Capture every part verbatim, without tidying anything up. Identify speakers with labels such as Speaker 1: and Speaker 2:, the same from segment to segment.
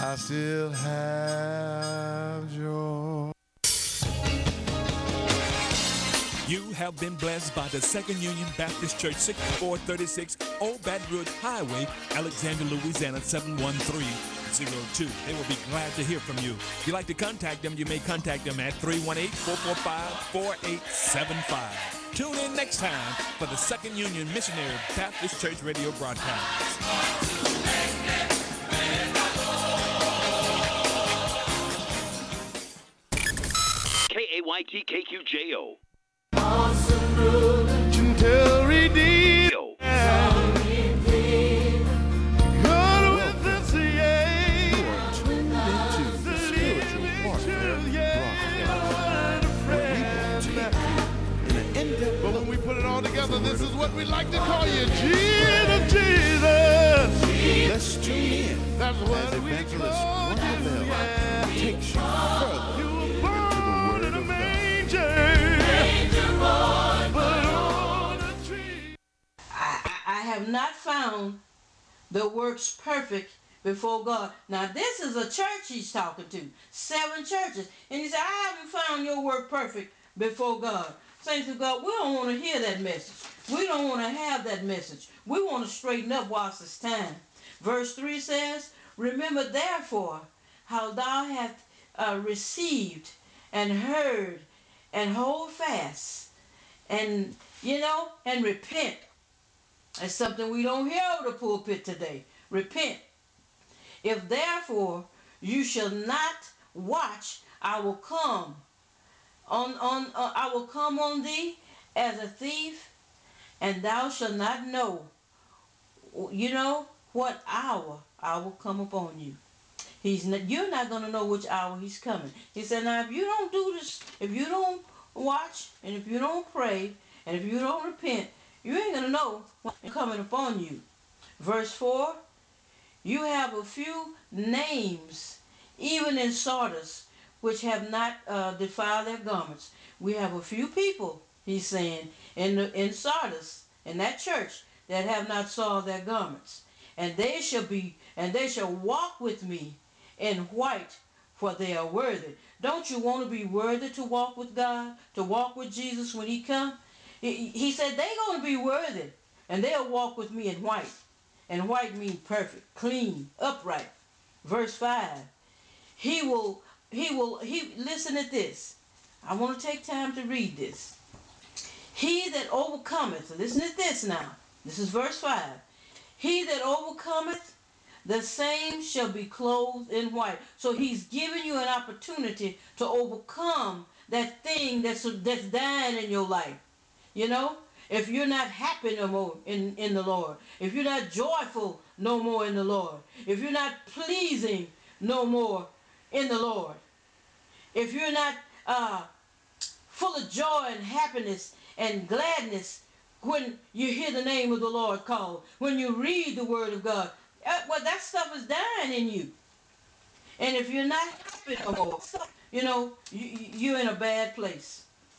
Speaker 1: I still have joy.
Speaker 2: You have been blessed by the Second Union Baptist Church, sixty-four thirty-six Old Baton Rouge Highway, Alexandria, Louisiana, seven one three zero two. They will be glad to hear from you. If you'd like to contact them, you may contact them at three one eight, four four five, four eight seven five. Tune in next time for the Second Union Missionary Baptist Church radio broadcast.
Speaker 3: K A Y T K Q J O.
Speaker 1: Awesome religion till redeemed. God with us, yeah.
Speaker 4: You are tuned into the Spiritual Warfare broadcast, where we will take you in an in-depth
Speaker 1: But when
Speaker 4: look
Speaker 1: we put it all together, this is what we like to
Speaker 4: God.
Speaker 1: call you. Jesus, Jesus.
Speaker 4: Let's tune in
Speaker 1: That's
Speaker 4: as
Speaker 1: what we
Speaker 4: Evangelist
Speaker 1: call
Speaker 4: Ronald
Speaker 1: you,
Speaker 4: Bell
Speaker 1: yeah.
Speaker 4: takes you further
Speaker 1: You were
Speaker 4: into the
Speaker 1: born
Speaker 4: Word
Speaker 1: in a
Speaker 4: of God.
Speaker 1: manger. But on a tree.
Speaker 5: I, I I have not found the works perfect before God. Now this is a church he's talking to, seven churches, and he said, I haven't found your work perfect before God. Saints of God, we don't want to hear that message. We don't want to have that message. We want to straighten up whilst it's time. Verse three says, remember therefore how thou hast uh, received and heard, and hold fast, and you know, and repent. That's something we don't hear over the pulpit today. Repent. If therefore you shall not watch, I will come on on uh, I will come on thee as a thief, and thou shalt not know, you know, what hour I will come upon you. He's not, you're not going to know which hour he's coming. He said, now if you don't do this, if you don't watch, and if you don't pray, and if you don't repent, you ain't going to know what's coming upon you. Verse four, you have a few names, even in Sardis, which have not uh, defiled their garments. We have a few people, he's saying, in, the, in Sardis, in that church, that have not soiled their garments. And they shall be, and they shall walk with me in white, for they are worthy. Don't you want to be worthy to walk with God, to walk with Jesus when he comes? He, he said they're going to be worthy, and they'll walk with me in white. And white means perfect, clean, upright. Verse five, he will, he will, he, listen at this. I want to take time to read this. He that overcometh, listen at this now. This is verse five. He that overcometh, the same shall be clothed in white. So he's giving you an opportunity to overcome that thing that's that's dying in your life. You know, if you're not happy no more in, in the Lord, if you're not joyful no more in the Lord, if you're not pleasing no more in the Lord, if you're not uh, full of joy and happiness and gladness when you hear the name of the Lord called, when you read the Word of God, uh, well, that stuff is dying in you. And if you're not happy no more, you know, you, you're in a bad place.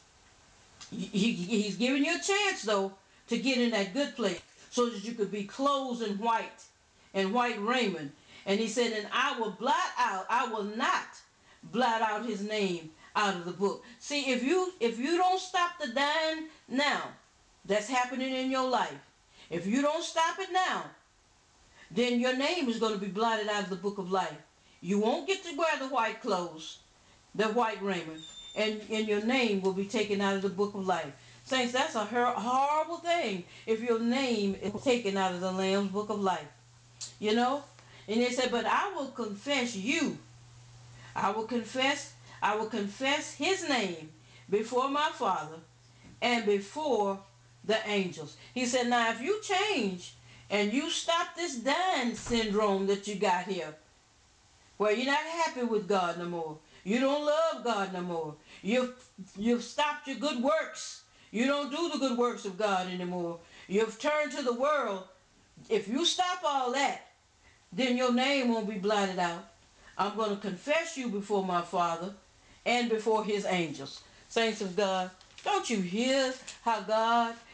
Speaker 5: He, he's giving you a chance, though, to get in that good place so that you could be clothed in white and white raiment. And he said, and I will blot out, I will not blot out his name out of the book. See, if you if you don't stop the dying now that's happening in your life, if you don't stop it now, then your name is going to be blotted out of the book of life. You won't get to wear the white clothes, the white raiment, and, and your name will be taken out of the book of life. Saints, that's a horrible thing if your name is taken out of the Lamb's book of life. You know? And they said, but I will confess you. I will confess, I will confess his name before my Father and before the angels. He said, now if you change and you stop this dying syndrome that you got here, where you're not happy with God no more, you don't love God no more, you've, you've stopped your good works, you don't do the good works of God anymore, you've turned to the world, if you stop all that, then your name won't be blotted out. I'm going to confess you before my Father and before his angels. Saints of God, don't you hear how God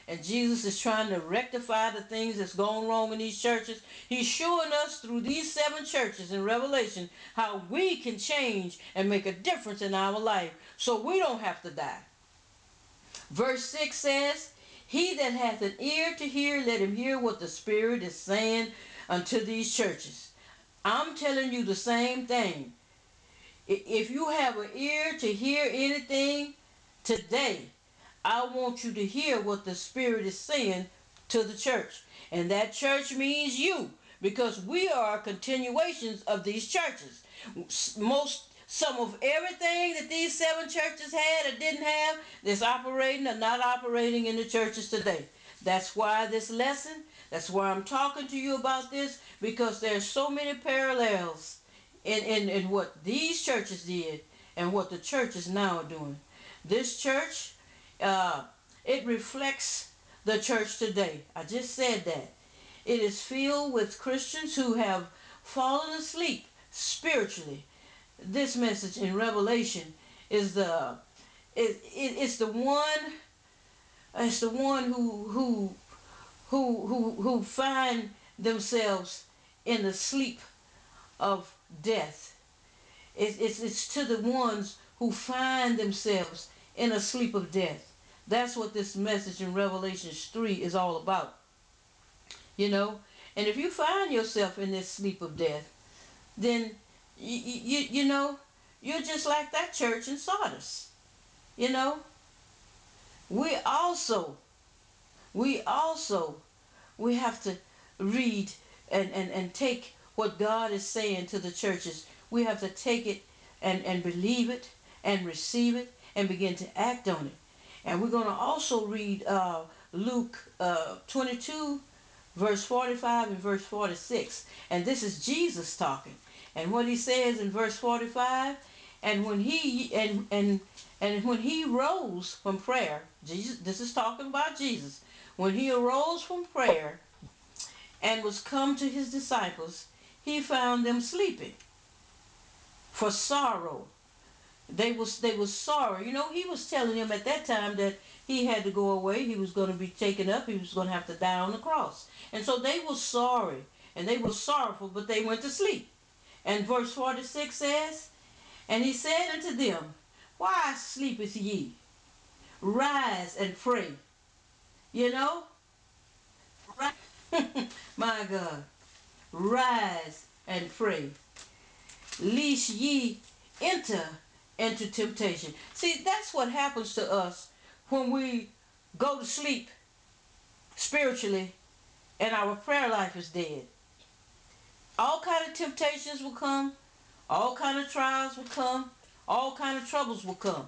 Speaker 5: And Jesus is trying to rectify the things that's gone wrong in these churches. He's showing us through these seven churches in Revelation how we can change and make a difference in our life so we don't have to die. Verse six says, he that hath an ear to hear, let him hear what the Spirit is saying unto these churches. I'm telling you the same thing. If you have an ear to hear anything today, I want you to hear what the Spirit is saying to the church. And that church means you, because we are continuations of these churches. Most, some of everything that these seven churches had or didn't have, that's operating or not operating in the churches today. That's why this lesson, that's why I'm talking to you about this, because there's so many parallels in, in, in what these churches did and what the churches now are doing. This church, uh, it reflects the church today. I just said that. It is filled with Christians who have fallen asleep spiritually. This message in Revelation is the it, it, it's the one it's the one who who who who who find themselves in the sleep of death. It, it's it's to the ones who find themselves in a sleep of death. That's what this message in Revelation three is all about. You know, and if you find yourself in this sleep of death, then you, you, you know, you're just like that church in Sardis. You know, we also, we also, we have to read and, and, and take what God is saying to the churches. We have to take it and, and believe it and receive it and begin to act on it. And we're going to also read uh, Luke uh, twenty-two, verse forty-five and verse forty-six. And this is Jesus talking. And what he says in verse forty-five, and when he and and and when he rose from prayer, Jesus, this is talking about Jesus. When he arose from prayer and was come to his disciples, he found them sleeping for sorrow. They was they was sorry. You know, he was telling them at that time that he had to go away. He was going to be taken up. He was going to have to die on the cross. And so they were sorry and they were sorrowful, but they went to sleep. And verse forty-six says, and he said unto them, why sleepeth ye? Rise and pray. You know? My God. Rise and pray, lest ye enter into temptation. See, that's what happens to us when we go to sleep spiritually and our prayer life is dead. All kind of temptations will come, all kind of trials will come, all kind of troubles will come.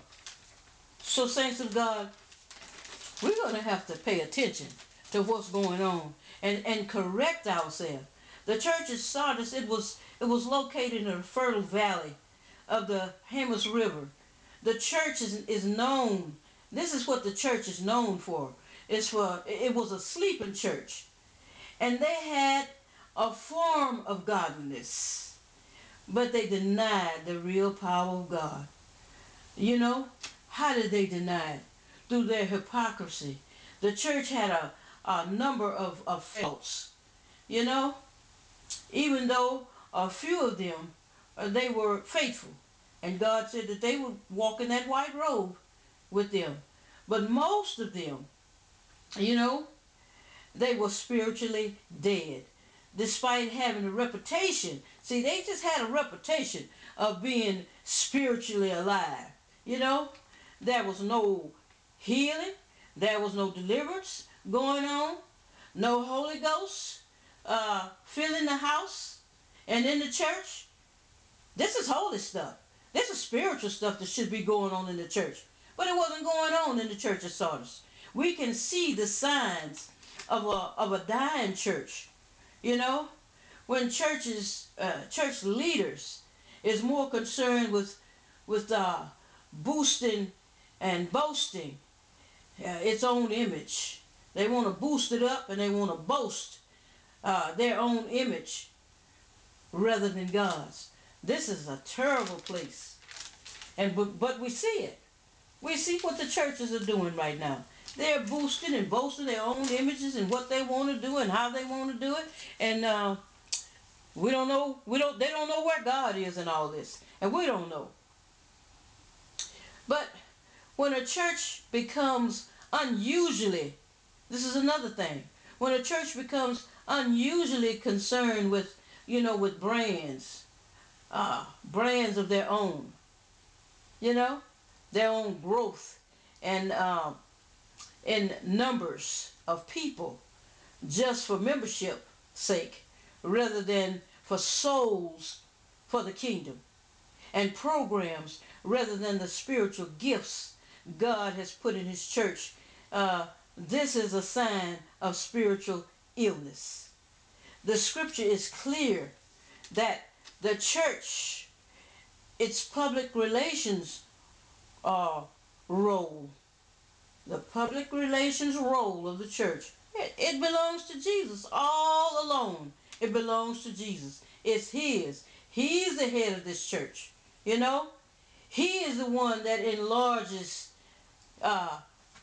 Speaker 5: So, saints of God, we're going to have to pay attention to what's going on and, and correct ourselves. The church at Sardis, it was it was located in a fertile valley of the Haemus River. The church is, is known, this is what the church is known for. It's for it was a sleeping church. And they had a form of godliness, but they denied the real power of God. You know, how did they deny it? Through their hypocrisy. The church had a, a number of, of faults, you know, even though a few of them, uh, they were faithful. And God said that they would walk in that white robe with them. But most of them, you know, they were spiritually dead. Despite having a reputation. See, they just had a reputation of being spiritually alive. You know, there was no healing. There was no deliverance going on. No Holy Ghost uh, filling the house and in the church. This is holy stuff. This is spiritual stuff that should be going on in the church. But it wasn't going on in the church of Sardis. We can see the signs of a, of a dying church. You know, when churches, uh, church leaders is more concerned with, with uh, boosting and boasting uh, its own image. They want to boost it up and they want to boast uh, their own image rather than God's. This is a terrible place. And but, but we see it. We see what the churches are doing right now. they're boosting and boasting their own images and what they want to do and how they want to do it. And uh, we don't know. We don't. They don't know where God is in all this, and we don't know. But when a church becomes unusually, this is another thing. When a church becomes unusually concerned with, you know, with brands, uh, brands of their own, you know, their own growth and uh, in numbers of people just for membership sake rather than for souls for the kingdom, and programs rather than the spiritual gifts God has put in his church. Uh, this is a sign of spiritual illness. The scripture is clear that the church, its public relations uh, role, the public relations role of the church, it, it belongs to Jesus all alone. It belongs to Jesus. It's his. He's the head of this church. You know, he is the one that enlarges, uh,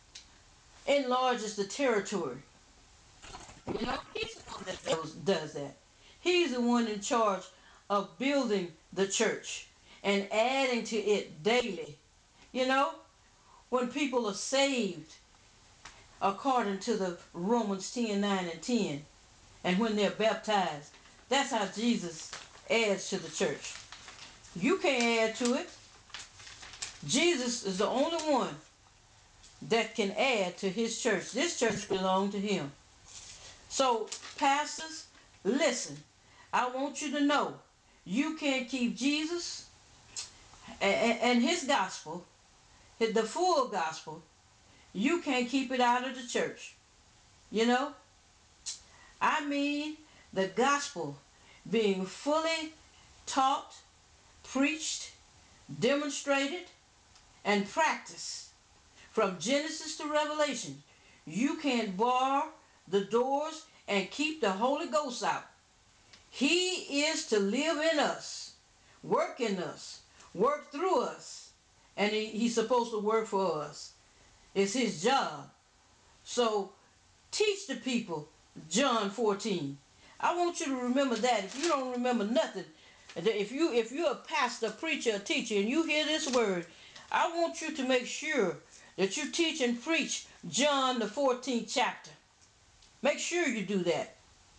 Speaker 5: enlarges the territory. You know, he's the one that does, does that. He's the one in charge of building the church and adding to it daily. You know, when people are saved according to the Romans ten, nine and ten, and when they're baptized, that's how Jesus adds to the church. You can't add to it. Jesus is the only one that can add to his church. This church belongs to him. So, pastors, listen. I want you to know you can't keep Jesus and, and his gospel, the full gospel. You can't keep it out of the church. You know? I mean, the gospel being fully taught, preached, demonstrated, and practiced from Genesis to Revelation. You can't bar the doors and keep the Holy Ghost out. He is to live in us, work in us, work through us, and he, he's supposed to work for us. It's his job. So teach the people John fourteen. I want you to remember that. If you don't remember nothing, if you if you're a pastor, preacher, a teacher, and you hear this word, I want you to make sure that you teach and preach John the fourteenth chapter. Make sure you do that.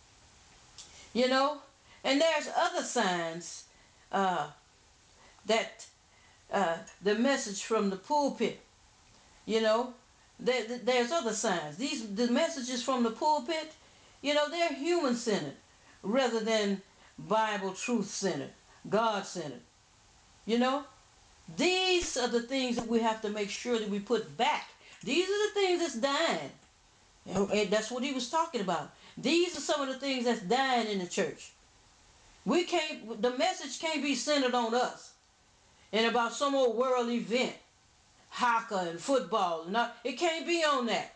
Speaker 5: You know, and there's other signs uh, that uh, the message from the pulpit. You know, there, there's other signs. These the messages from the pulpit, you know, they're human-centered rather than Bible truth-centered, God-centered. You know, these are the things that we have to make sure that we put back. These are the things that's dying. And that's what he was talking about. These are some of the things that's dying in the church. We can't, the message can't be centered on us and about some old world event, hockey and football. Not, it can't be on that.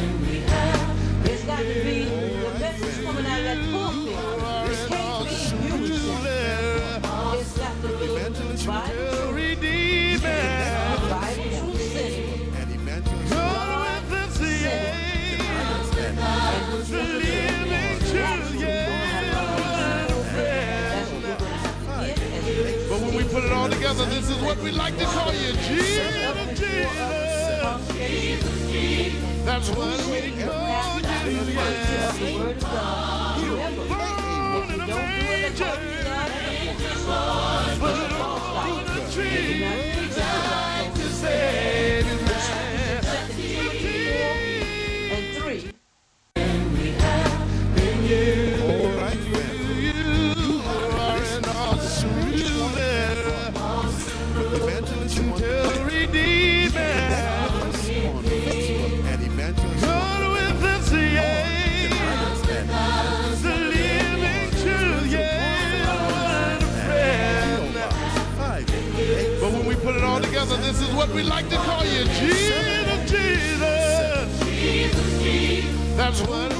Speaker 5: It's got to be the message coming out of that pulpit. It can't be human-centered. It's got to be Bible truth. Bible truth-centered.
Speaker 4: And evangelist.
Speaker 1: But when we put it all together, this is what we like to call you. Jesus, Jesus. That's what we call you. Yeah.
Speaker 5: The word of God. Remember, if you don't do it according to God,
Speaker 1: Put it on the tree. Like to say it.
Speaker 5: and three.
Speaker 4: All right, family.
Speaker 1: You are an awesome letter.
Speaker 4: With evangelist on
Speaker 1: To redeem it.
Speaker 4: on Facebook and evangelist
Speaker 1: God with us, yeah. The living truth, yeah. What a friend.
Speaker 4: five eight
Speaker 1: But when we put it all together, this is what we like to call you. Jesus, Jesus. That's what